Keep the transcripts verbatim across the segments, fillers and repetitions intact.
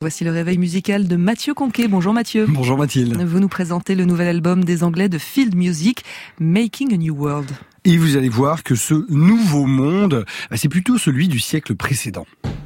Voici le réveil musical de Mathieu Conquet. Bonjour Mathieu. Bonjour Mathilde. Vous nous présentez le nouvel album des Anglais de Field Music, Making a New World. Et vous allez voir que ce nouveau monde, c'est plutôt celui du siècle précédent.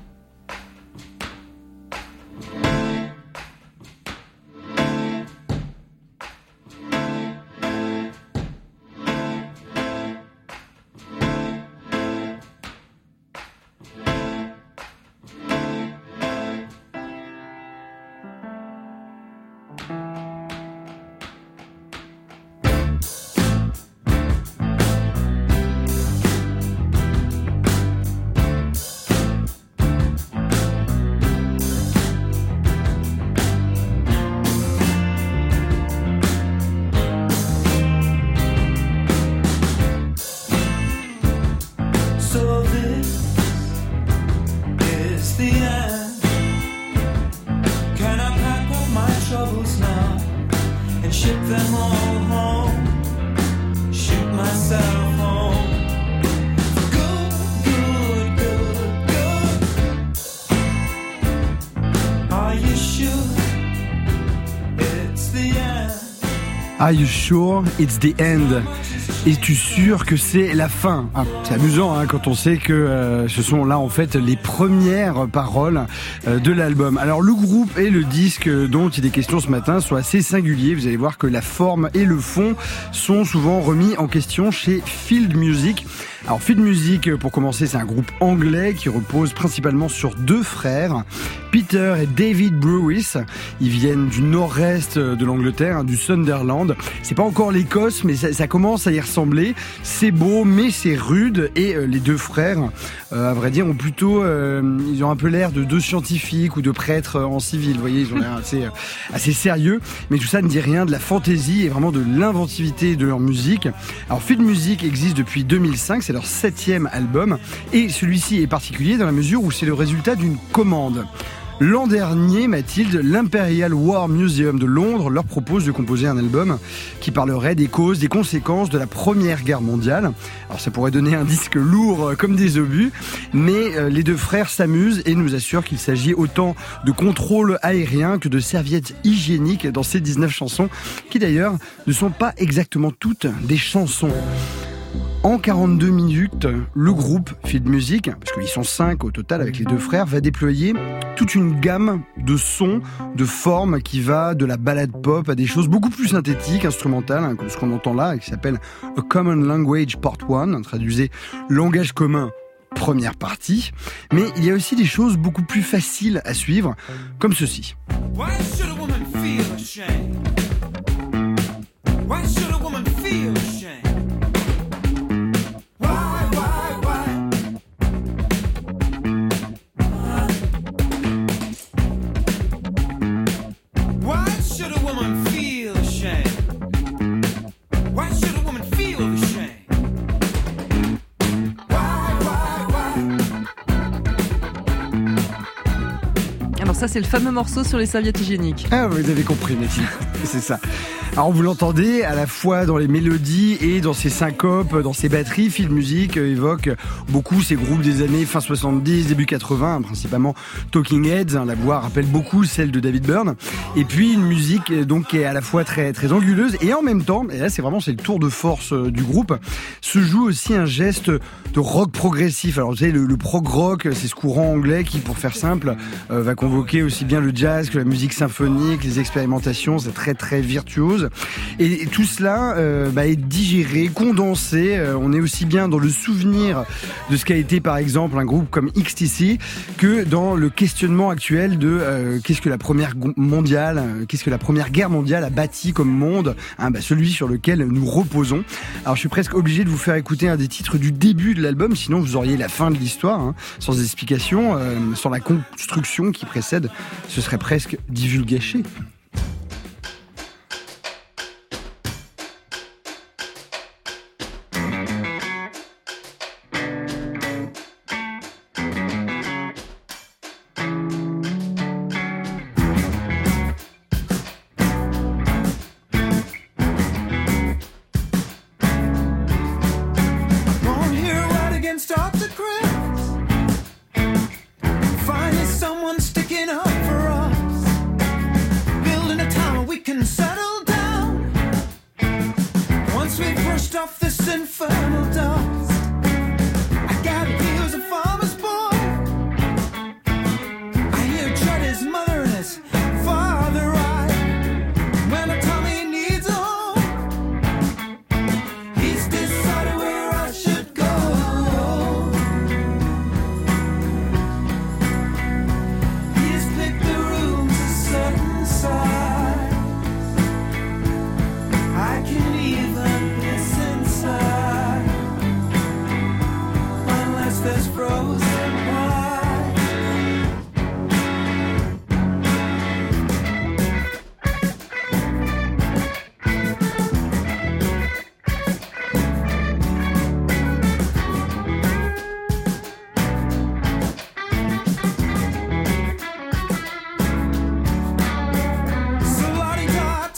Ship them all home, ship myself home. Good, good, good, good. Are you sure it's the end? Are you sure it's the end? Es-tu sûr que c'est la fin? Ah, c'est amusant hein, quand on sait que euh, ce sont là en fait les premières paroles euh, de l'album. Alors le groupe et le disque dont il est question ce matin sont assez singuliers. Vous allez voir que la forme et le fond sont souvent remis en question chez Field Music. Alors Field Music, pour commencer, c'est un groupe anglais qui repose principalement sur deux frères, Peter et David Brewis. Ils viennent du nord-est de l'Angleterre, hein, du Sunderland. C'est pas encore l'Écosse, mais ça, ça commence à y ressembler. C'est beau, mais c'est rude. Et euh, les deux frères, euh, à vrai dire, ont plutôt, euh, ils ont un peu l'air de deux scientifiques ou de prêtres en civil. Vous voyez, ils ont l'air assez, euh, assez sérieux. Mais tout ça ne dit rien de la fantaisie et vraiment de l'inventivité de leur musique. Alors Field Music existe depuis deux mille cinq. C'est leur septième album et celui-ci est particulier dans la mesure où c'est le résultat d'une commande. L'an dernier, Mathilde, l'Imperial War Museum de Londres leur propose de composer un album qui parlerait des causes, des conséquences de la Première Guerre mondiale. Alors ça pourrait donner un disque lourd comme des obus, mais euh, les deux frères s'amusent et nous assurent qu'il s'agit autant de contrôle aérien que de serviettes hygiéniques dans ces dix-neuf chansons, qui d'ailleurs ne sont pas exactement toutes des chansons. En quarante-deux minutes, le groupe Field Music, parce qu'ils sont cinq au total avec les deux frères, va déployer toute une gamme de sons, de formes qui va de la ballade pop à des choses beaucoup plus synthétiques, instrumentales, hein, comme ce qu'on entend là, qui s'appelle A Common Language Part un, traduisé langage commun, première partie. Mais il y a aussi des choses beaucoup plus faciles à suivre, comme ceci. Why should a woman feel ashamed? Why should a woman feel ashamed? Alors ça, c'est le fameux morceau sur les serviettes hygiéniques. Ah, vous avez compris, Mathilde. C'est ça. Alors, vous l'entendez à la fois dans les mélodies et dans ses syncopes, dans ses batteries. Field Music évoque beaucoup ces groupes des années fin soixante-dix, début quatre-vingts, principalement Talking Heads. La voix rappelle beaucoup celle de David Byrne. Et puis, une musique donc qui est à la fois très, très anguleuse et en même temps, et là, c'est vraiment c'est le tour de force du groupe, se joue aussi un geste de rock progressif. Alors, vous savez, le, le prog rock, c'est ce courant anglais qui, pour faire simple, euh, va convoquer aussi bien le jazz que la musique symphonique, les expérimentations, c'est très très virtuose. Et, et tout cela euh, bah, est digéré, condensé. Euh, on est aussi bien dans le souvenir de ce qu'a été par exemple un groupe comme X T C que dans le questionnement actuel de euh, qu'est-ce que la première mondiale, euh, qu'est-ce que la première guerre mondiale a bâti comme monde, hein, bah, celui sur lequel nous reposons. Alors je suis presque obligé de vous faire écouter un des titres du début de l'album, sinon vous auriez la fin de l'histoire, hein, sans explication, euh, sans la construction qui précède, ce serait presque divulgaché. Stop the cracks. Finally, someone sticking up for us.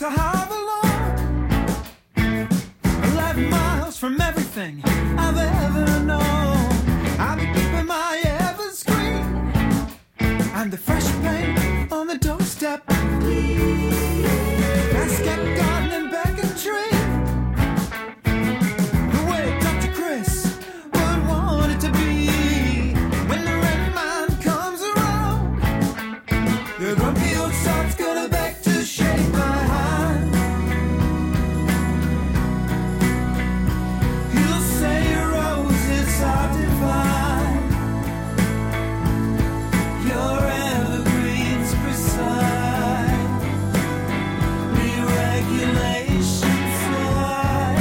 I have alone. Eleven miles from everything I've ever known. I'll be keeping my everscreen and the fresh paint on the doorstep. Basket garden and begging tree. The way Doctor Chris would want it to be. When the red man comes around, the grumpy old sod's gonna beg to shake my hand. He'll say roses are divine, your evergreens preside, re-regulation flies.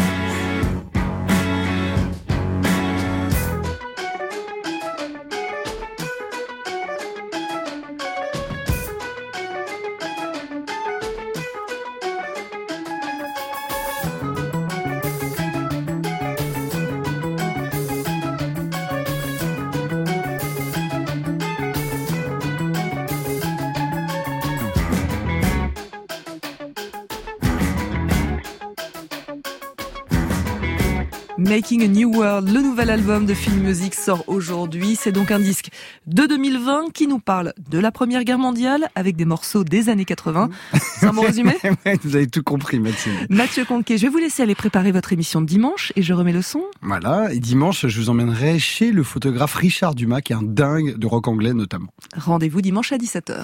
Making a New World, le nouvel album de Film Music sort aujourd'hui. C'est donc un disque de deux mille vingt qui nous parle de la Première Guerre mondiale avec des morceaux des années quatre-vingts. C'est un bon résumé ? Ouais, vous avez tout compris, Mathilde. Mathieu Conquet, je vais vous laisser aller préparer votre émission de dimanche et je remets le son. Voilà, et dimanche, je vous emmènerai chez le photographe Richard Dumas, qui est un dingue de rock anglais notamment. Rendez-vous dimanche à dix-sept heures.